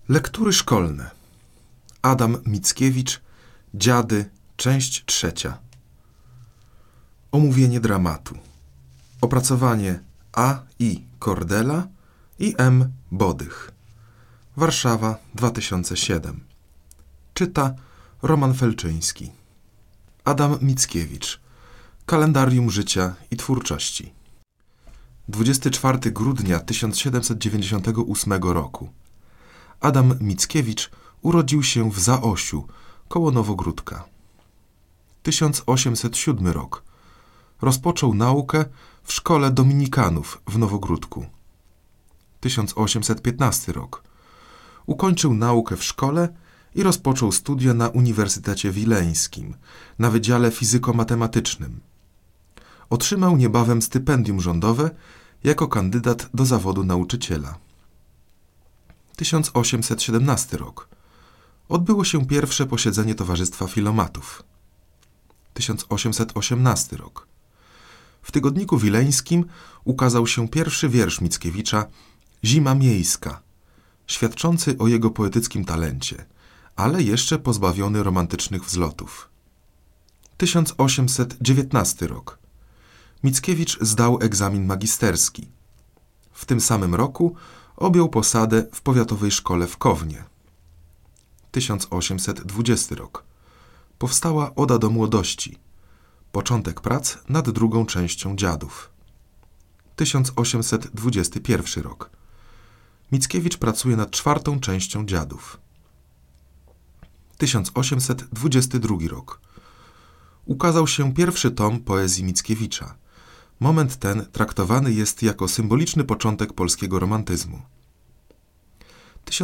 Lektury szkolne. Adam Mickiewicz, Dziady, część 3. Omówienie dramatu. Opracowanie A. I. Kordela i M. Bodych. Warszawa, 2007. Czyta Roman Felczyński. Adam Mickiewicz. Kalendarium życia i twórczości. 24 grudnia 1798 roku. Adam Mickiewicz urodził się w Zaosiu, koło Nowogródka. 1807 rok. Rozpoczął naukę w szkole dominikanów w Nowogródku. 1815 rok. Ukończył naukę w szkole i rozpoczął studia na Uniwersytecie Wileńskim, na Wydziale Fizyko-Matematycznym. Otrzymał niebawem stypendium rządowe jako kandydat do zawodu nauczyciela. 1817 rok. Odbyło się pierwsze posiedzenie Towarzystwa Filomatów. 1818 rok. W Tygodniku Wileńskim ukazał się pierwszy wiersz Mickiewicza „Zima miejska”, świadczący o jego poetyckim talencie, ale jeszcze pozbawiony romantycznych wzlotów. 1819 rok. Mickiewicz zdał egzamin magisterski. W tym samym roku objął posadę w powiatowej szkole w Kownie. 1820 rok. Powstała Oda do młodości. Początek prac nad drugą częścią Dziadów. 1821 rok. Mickiewicz pracuje nad czwartą częścią Dziadów. 1822 rok. Ukazał się pierwszy tom poezji Mickiewicza. Moment ten traktowany jest jako symboliczny początek polskiego romantyzmu.